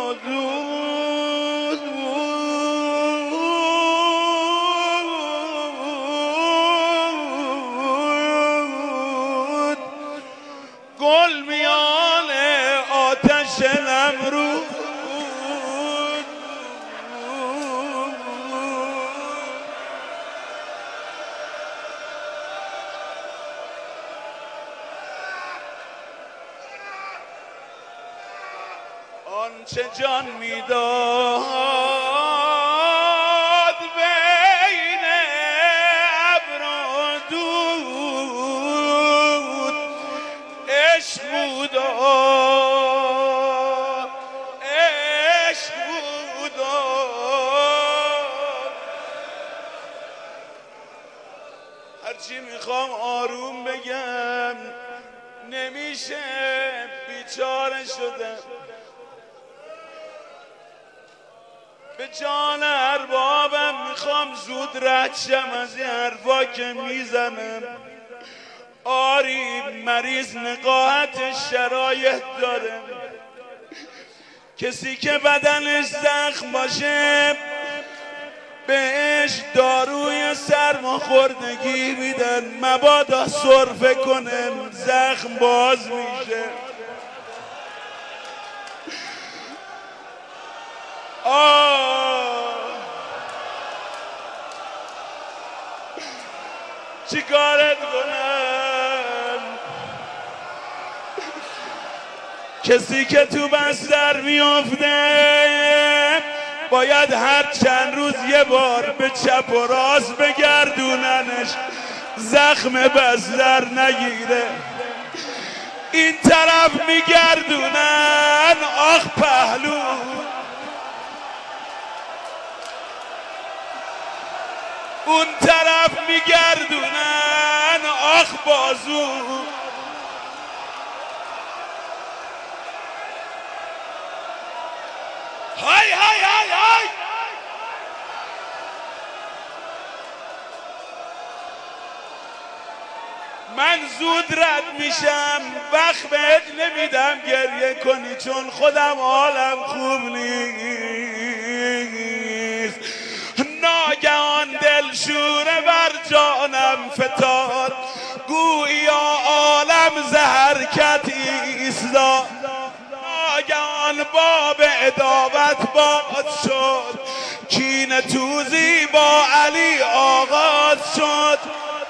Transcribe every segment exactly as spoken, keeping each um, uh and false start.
زود گل میان آتش نمرود آنچه جان میداد بین ابر و دود عشق بود عشق بود هرچی میخوام آروم بگم نمیشه بیچاره شدم به جان اربابم میخوام زود رد شم از این حرفا که میزنم آری مریض نقاهت شرایط داره کسی که بدنش زخم باشه بهش داروی سرماخوردگی میدن مبادا سرفه کنه زخم باز میشه آه چی کارت کنم کسی که تو بستر میافته باید هر چند روز یه بار به چپ و راست بگردوننش زخم بستر نگیره این طرف میگردونن آخ پهلو اون طرف میگردونن آخ بازو های های های های من زود رد میشم وقت بهت نمیدم گریه کنی چون خودم حالم خوب نیست ناگهان دل شوره بر جانم فتاد گویا عالم ز حرکت ایستاد ناگهان باب عداوت باز شد کینه توزی با علی آغاز شد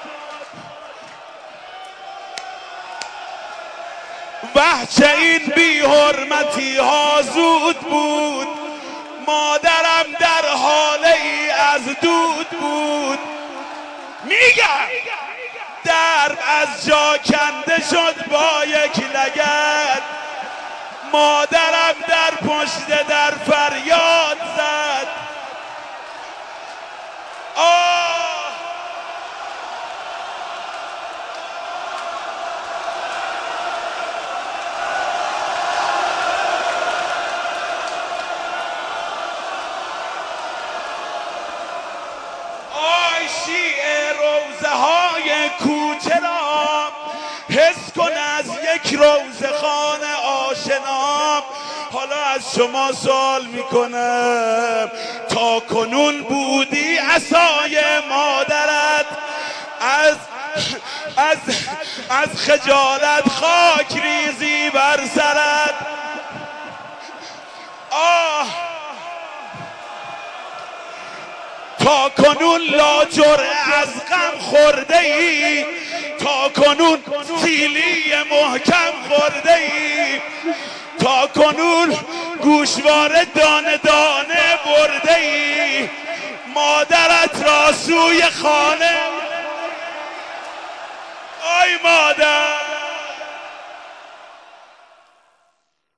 وحچه این بی حرمتی ها زود بود مادرم در حاله ای از دود بود میگم درب از جا کنده شد با یک لگد مادرم در پشت در فریاد زد آه های کوچه را حس کن از یک روزخان آشنا حالا از شما سوال میکنم تا کنون بودی عصای مادرت از از از خجالت خاک ریزی بر سرت آه تا کنون لاجرعه از غم خورده ای تا کنون سیلی محکم خورده ای تا کنون گوشواره دانه دانه برده ای مادرت را سوی خانه آی مادر